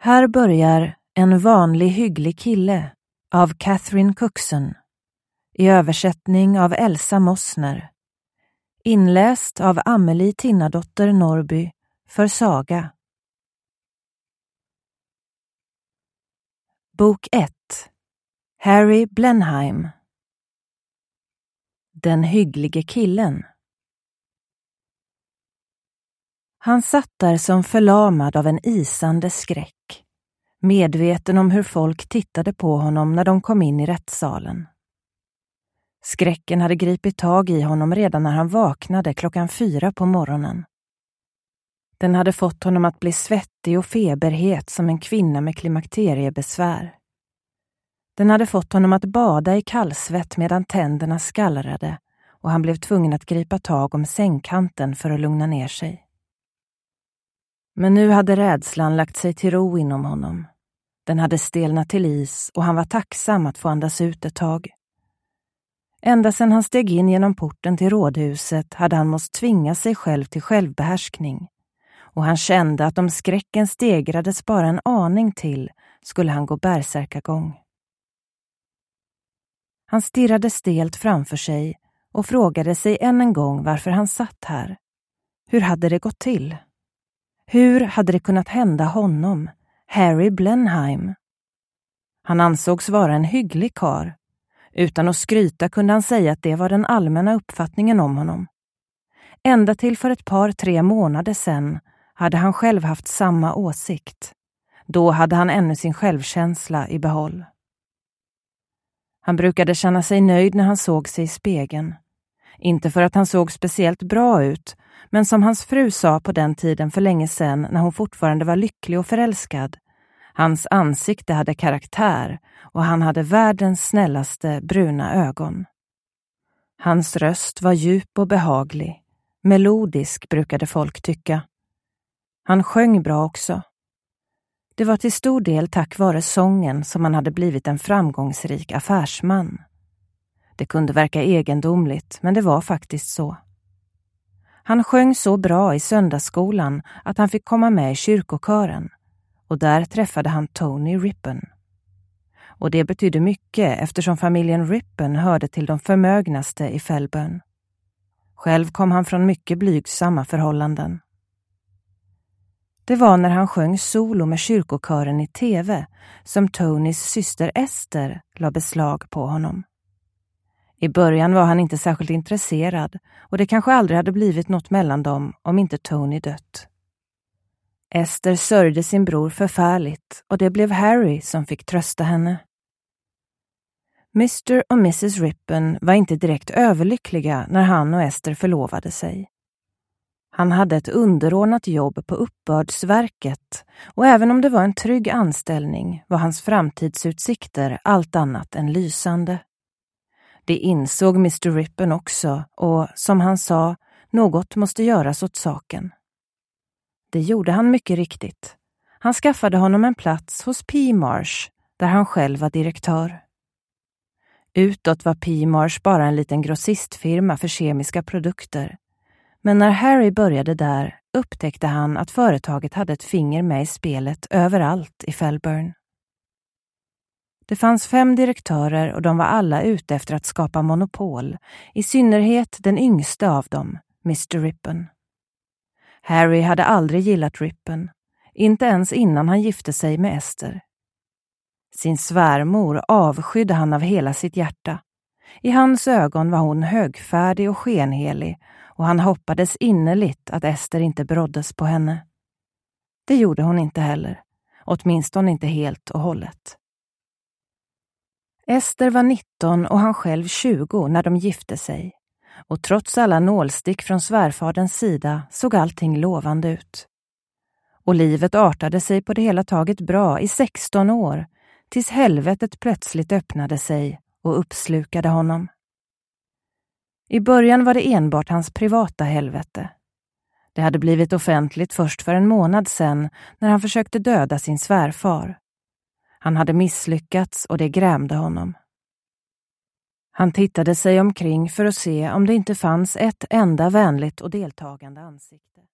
Här börjar En vanlig hygglig kille av Catherine Cookson, i översättning av Elsa Mossner. Inläst av Amelie Tinnadotter Norby för Saga. Bok 1. Harry Blenheim. Den hygglige killen. Han satt där som förlamad av en isande skräck, medveten om hur folk tittade på honom när de kom in i rättssalen. Skräcken hade gripit tag i honom redan när han vaknade 4:00 på morgonen. Den hade fått honom att bli svettig och feberhet som en kvinna med klimakteriebesvär. Den hade fått honom att bada i kallsvett medan tänderna skallrade och han blev tvungen att gripa tag om sängkanten för att lugna ner sig. Men nu hade rädslan lagt sig till ro inom honom. Den hade stelnat till is och han var tacksam att få andas ut ett tag. Ända sedan han steg in genom porten till rådhuset hade han måste tvinga sig själv till självbehärskning. Och han kände att om skräcken stegrades bara en aning till skulle han gå bärsärkagång. Han stirrade stelt framför sig och frågade sig än en gång varför han satt här. Hur hade det gått till? Hur hade det kunnat hända honom, Harry Blenheim? Han ansågs vara en hygglig karl. Utan att skryta kunde han säga att det var den allmänna uppfattningen om honom. Ända till för ett 3 månader sedan hade han själv haft samma åsikt. Då hade han ännu sin självkänsla i behåll. Han brukade känna sig nöjd när han såg sig i spegeln. Inte för att han såg speciellt bra ut, men som hans fru sa på den tiden för länge sedan när hon fortfarande var lycklig och förälskad. Hans ansikte hade karaktär och han hade världens snällaste bruna ögon. Hans röst var djup och behaglig. Melodisk brukade folk tycka. Han sjöng bra också. Det var till stor del tack vare sången som han hade blivit en framgångsrik affärsman. Det kunde verka egendomligt, men det var faktiskt så. Han sjöng så bra i söndagsskolan att han fick komma med i kyrkokören. Och där träffade han Tony Rippon. Och det betydde mycket eftersom familjen Rippon hörde till de förmögnaste i Fellburn. Själv kom han från mycket blygsamma förhållanden. Det var när han sjöng solo med kyrkokören i tv som Tonys syster Esther la beslag på honom. I början var han inte särskilt intresserad och det kanske aldrig hade blivit något mellan dem om inte Tony dött. Esther sörjde sin bror förfärligt och det blev Harry som fick trösta henne. Mr. och Mrs. Rippon var inte direkt överlyckliga när han och Esther förlovade sig. Han hade ett underordnat jobb på uppbördsverket och även om det var en trygg anställning var hans framtidsutsikter allt annat än lysande. Det insåg Mr. Rippon också och, som han sa, något måste göras åt saken. Det gjorde han mycket riktigt. Han skaffade honom en plats hos P. Marsh, där han själv var direktör. Utåt var P. Marsh bara en liten grossistfirma för kemiska produkter. Men när Harry började där upptäckte han att företaget hade ett finger med i spelet överallt i Fellburn. Det fanns 5 direktörer och de var alla ute efter att skapa monopol, i synnerhet den yngste av dem, Mr. Rippon. Harry hade aldrig gillat Rippon, inte ens innan han gifte sig med Esther. Sin svärmor avskydde han av hela sitt hjärta. I hans ögon var hon högfärdig och skenhelig och han hoppades innerligt att Esther inte broddes på henne. Det gjorde hon inte heller, åtminstone inte helt och hållet. Esther var 19 och han själv 20 när de gifte sig. Och trots alla nålstick från svärfaderns sida såg allting lovande ut. Och livet artade sig på det hela taget bra i 16 år, tills helvetet plötsligt öppnade sig och uppslukade honom. I början var det enbart hans privata helvete. Det hade blivit offentligt först för en månad sedan när han försökte döda sin svärfar. Han hade misslyckats och det grämde honom. Han tittade sig omkring för att se om det inte fanns ett enda vänligt och deltagande ansikte.